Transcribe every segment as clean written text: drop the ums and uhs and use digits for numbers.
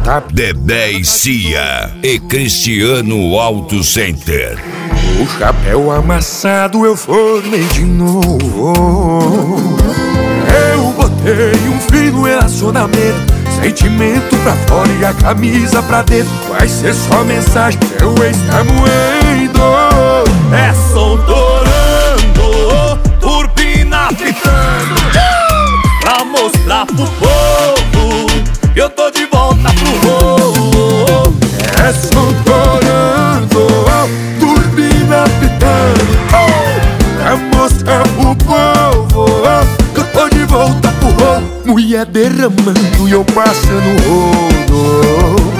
WhatsApp. Dedé e Cia e Cristiano Auto Center. O chapéu amassado eu formei de novo. Eu botei um fim no relacionamento, sentimento pra fora e a camisa pra dentro. Vai ser só mensagem, seu ex tá moendo. É som torando, turbina pitando, pra mostrar pro povo que eu tô de volta pro rolo. É som torando, turbina pitando, pra mostrar pro povo que eu tô de volta pro rolo. Mulher derramando e eu passando rolo.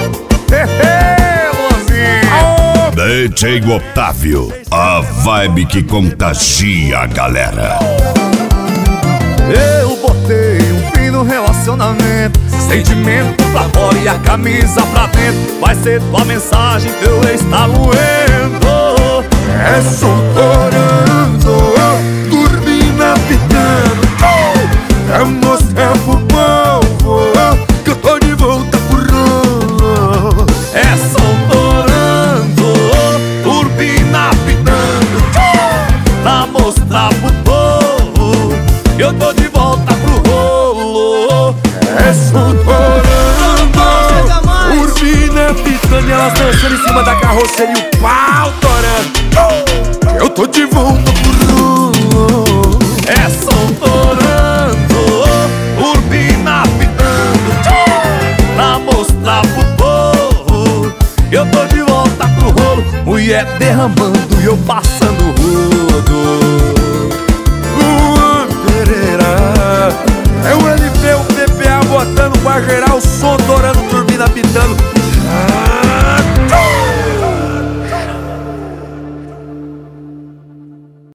DJ Otávio, a vibe que contagia a galera. Eu botei um fim no relacionamento, sentimento pra fora e a camisa pra dentro. Vai ser tua mensagem, teu ex tá moendo. É som torando, turbina pitando, pra mostrar pro povo que eu tô de volta pro rolo. É som torando, turbina pitando, pra mostrar pro povo que eu tô de volta pro rolo. É som torando, turbina pitando e elas dançando em cima da carroceria e o pau torando. Eu tô de volta pro rolo. É som torando, turbina pitando, pra mostrar pro povo que eu tô de volta pro rolo. Mulher derramando e eu passando rodo. Pereira, é o LP, o PPA botando pra gerar o som, torando, turbina pitando.